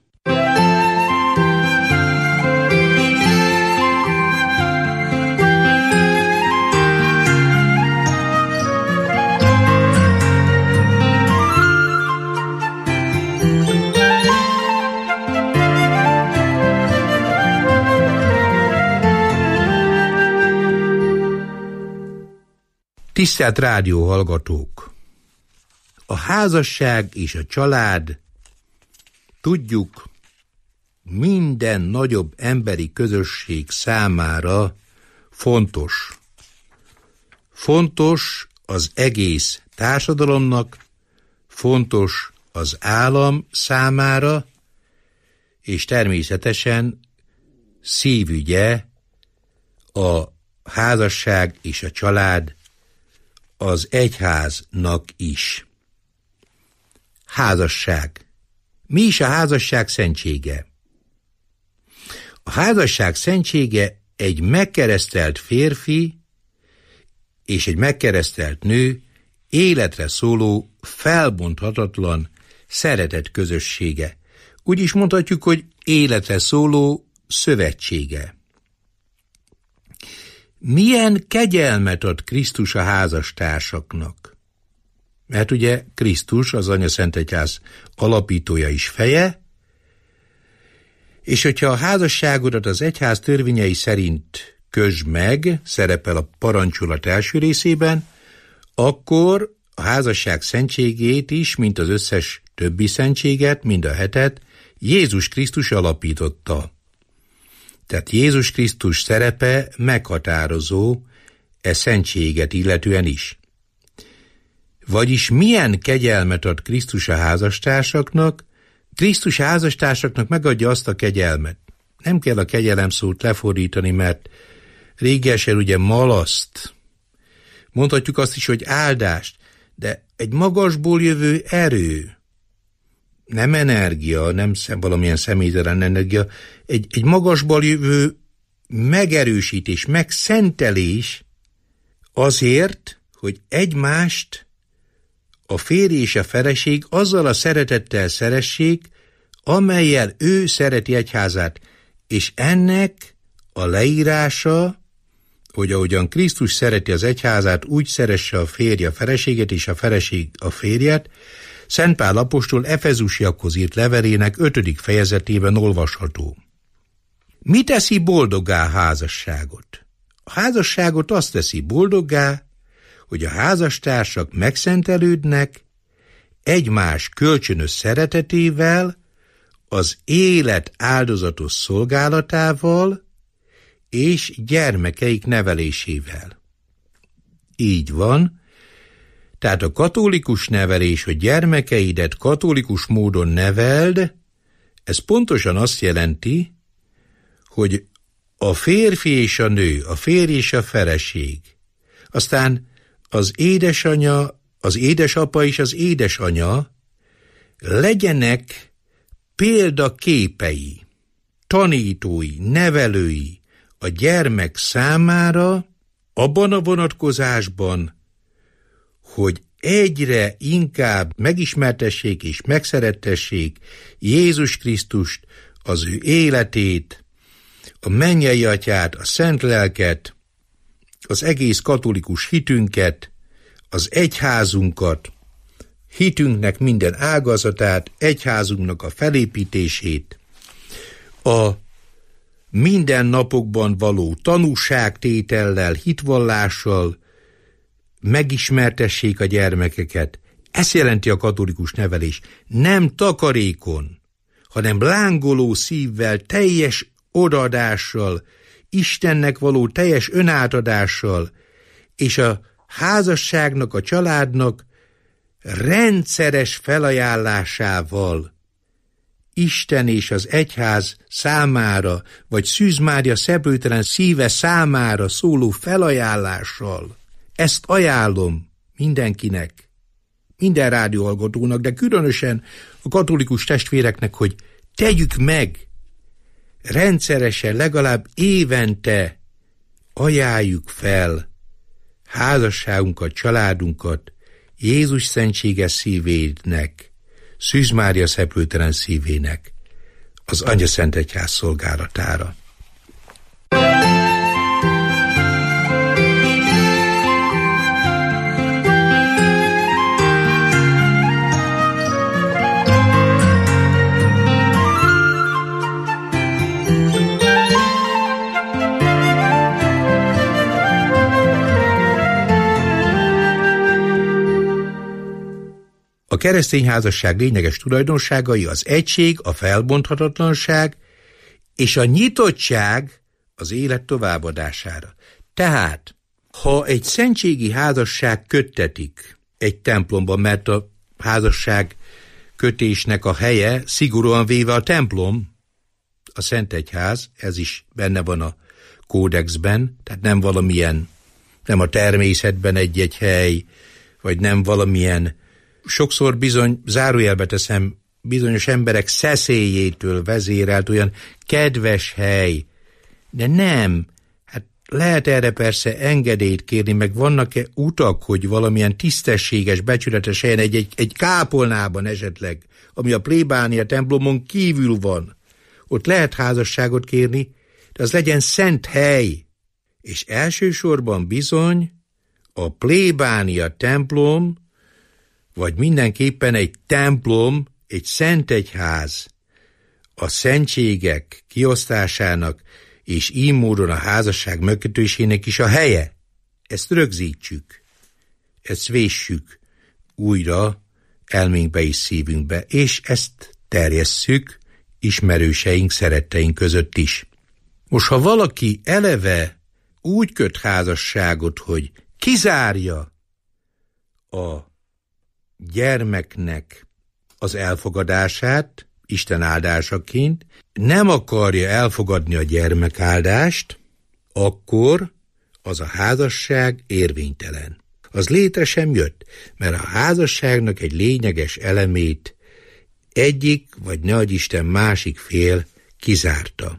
L: Tisztelt rádióhallgatók! A házasság és a család, tudjuk, minden nagyobb emberi közösség számára fontos. Fontos az egész társadalomnak, fontos az állam számára, és természetesen szívügye a házasság és a család az egyháznak is. Házasság. Mi is a házasság szentsége? A házasság szentsége egy megkeresztelt férfi és egy megkeresztelt nő életre szóló, felbonthatatlan szeretet közössége. Úgy is mondhatjuk, hogy életre szóló szövetsége. Milyen kegyelmet ad Krisztus a házastársaknak? Mert ugye Krisztus az Anyaszentegyház alapítója is feje, és hogyha a házasságodat az egyház törvényei szerint kösd meg, szerepel a parancsolat első részében, akkor a házasság szentségét is, mint az összes többi szentséget, mind a hetet, Jézus Krisztus alapította. Tehát Jézus Krisztus szerepe meghatározó e szentséget illetően is. Vagyis milyen kegyelmet ad Krisztus a házastársaknak? Krisztus a házastársaknak megadja azt a kegyelmet. Nem kell a kegyelem szót lefordítani, mert régesen ugye malaszt. Mondhatjuk azt is, hogy áldást, de egy magasból jövő erő. Nem energia, nem szem, valamilyen személytelen energia, egy, egy magasból jövő megerősítés, megszentelés azért, hogy egymást a férj és a feleség azzal a szeretettel szeressék, amellyel ő szereti egyházát, és ennek a leírása, hogy ahogyan Krisztus szereti az egyházát, úgy szeresse a férj a feleséget, és a feleség a férjet, Szent Pál apostol Efezusiakhoz írt levelének ötödik fejezetében olvasható. Mi teszi boldoggá a házasságot? A házasságot azt teszi boldoggá, hogy a házastársak megszentelődnek, egymás kölcsönös szeretetével, az élet áldozatos szolgálatával és gyermekeik nevelésével. Így van, tehát a katolikus nevelés, hogy gyermekeidet katolikus módon neveld, ez pontosan azt jelenti, hogy a férfi és a nő, a férj és a feleség, aztán az édesanya, az édesapa és az édesanya legyenek példaképei, tanítói, nevelői a gyermek számára abban a vonatkozásban, hogy egyre inkább megismertessék és megszerettessék Jézus Krisztust, az ő életét, a mennyei atyát, a szent lelket, az egész katolikus hitünket, az egyházunkat, hitünknek minden ágazatát, egyházunknak a felépítését, a mindennapokban való tanúságtétellel, hitvallással megismertessék a gyermekeket. Ezt jelenti a katolikus nevelés. Nem takarékon, hanem lángoló szívvel, teljes odaadással, Istennek való teljes önátadással, és a házasságnak, a családnak rendszeres felajánlásával, Isten és az egyház számára, vagy Szűz Mária szeplőtelen szíve számára szóló felajánlással. Ezt ajánlom mindenkinek, minden rádióhallgatónak, de különösen a katolikus testvéreknek, hogy tegyük meg, rendszeresen, legalább évente ajánljuk fel házasságunkat, családunkat Jézus szentséges szívének, Szűz Mária szeplőtelen szívének, az Angyaszentegyház szolgálatára. A keresztény házasság lényeges tulajdonságai az egység, a felbonthatatlanság és a nyitottság az élet továbbadására. Tehát, ha egy szentségi házasság köttetik egy templomban, mert a házasság kötésnek a helye szigorúan véve a templom, a Szentegyház, ez is benne van a kódexben, tehát nem valamilyen, nem a természetben egy-egy hely, vagy nem valamilyen, sokszor bizony, zárójelbe teszem, bizonyos emberek szeszélyétől vezérelt olyan kedves hely, de nem, hát lehet erre persze engedélyt kérni, meg vannak-e utak, hogy valamilyen tisztességes, becsületes helyen, egy, egy, egy kápolnában esetleg, ami a plébánia templomon kívül van, ott lehet házasságot kérni, de az legyen szent hely, és elsősorban bizony a plébánia templom, vagy mindenképpen egy templom, egy szentegyház a szentségek kiosztásának és így módon a házasság megkötésének is a helye. Ezt rögzítsük, ezt véssük újra elménkbe és szívünkbe, és ezt terjesszük ismerőseink, szeretteink között is. Most, ha valaki eleve úgy köt házasságot, hogy kizárja a gyermeknek az elfogadását, Isten áldásaként, nem akarja elfogadni a gyermekáldást, akkor az a házasság érvénytelen. Az létre sem jött, mert a házasságnak egy lényeges elemét egyik, vagy ne adj Isten másik fél kizárta.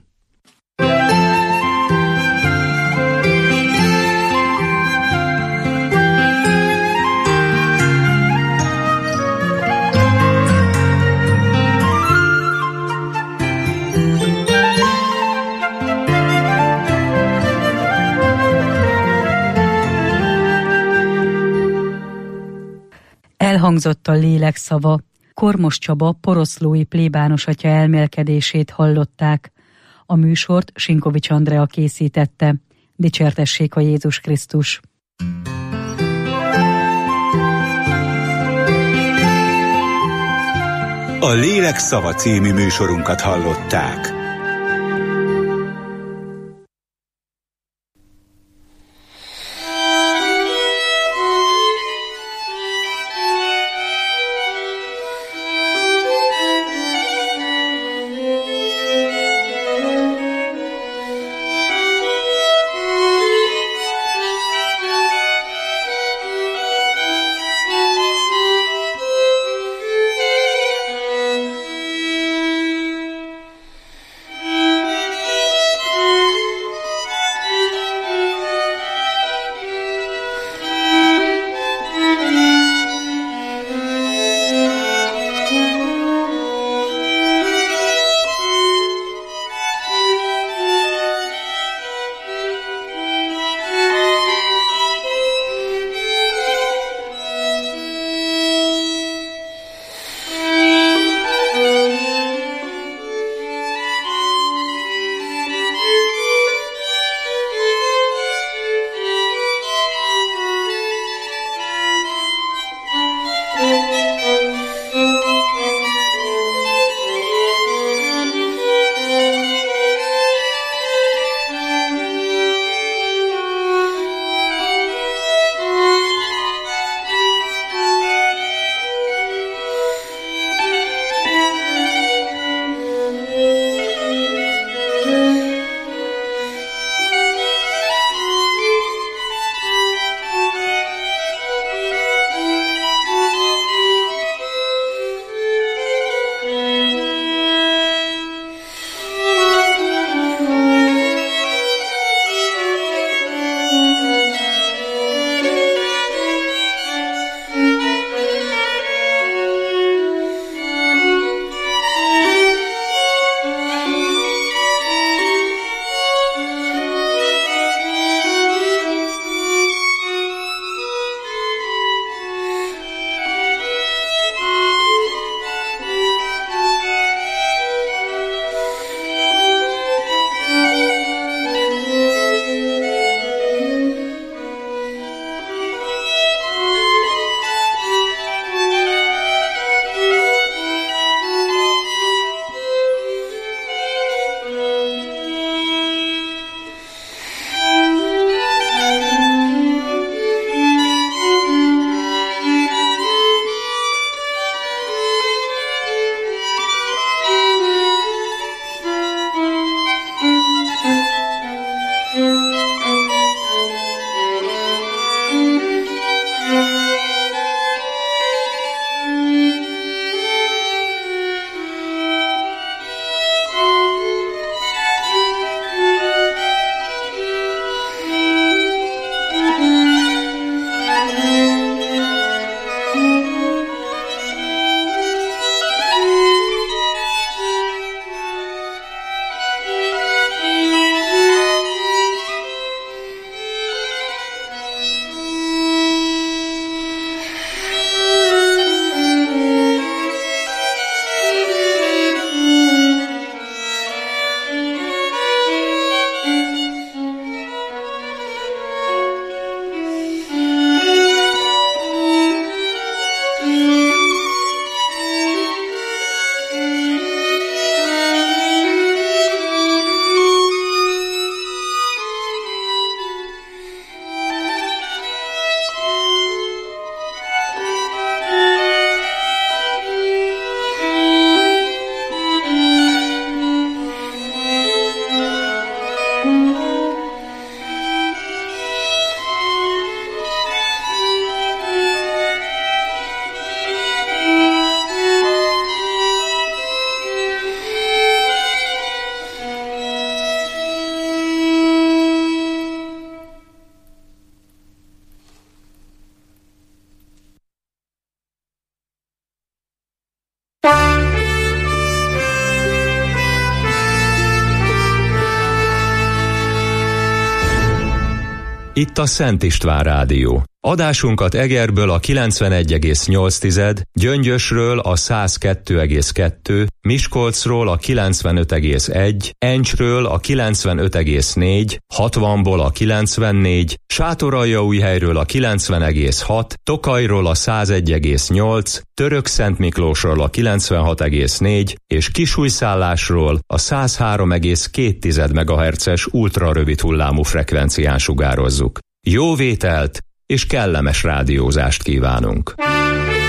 K: Elhangzott a lélek szava. Kormos Csaba poroszlói plébános atya elmélkedését hallották. A műsort Sinkovics Andrea készítette. Dicsértessék a Jézus Krisztus!
J: A Lélek szava című műsorunkat hallották.
E: Itt a Szent István Rádió. Adásunkat Egerből a kilencvenegy egész nyolc, Gyöngyösről a száz kettő egész kettő, Miskolcról a kilencvenöt egész egy, Encsről a kilencvenöt egész négy, hatvanból a kilencvennégy, Sátoraljaújhelyről a kilencven egész hat, Tokajról a száz egy egész nyolc, Törökszentmiklósról a kilencvenhat egész négy és Kisújszállásról a száz három egész két megahertzes ultrarövid hullámú frekvencián sugározzuk. Jó vételt és kellemes rádiózást kívánunk!